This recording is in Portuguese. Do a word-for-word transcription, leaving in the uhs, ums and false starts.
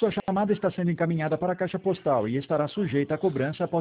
Sua chamada está sendo encaminhada para a caixa postal e estará sujeita a cobrança após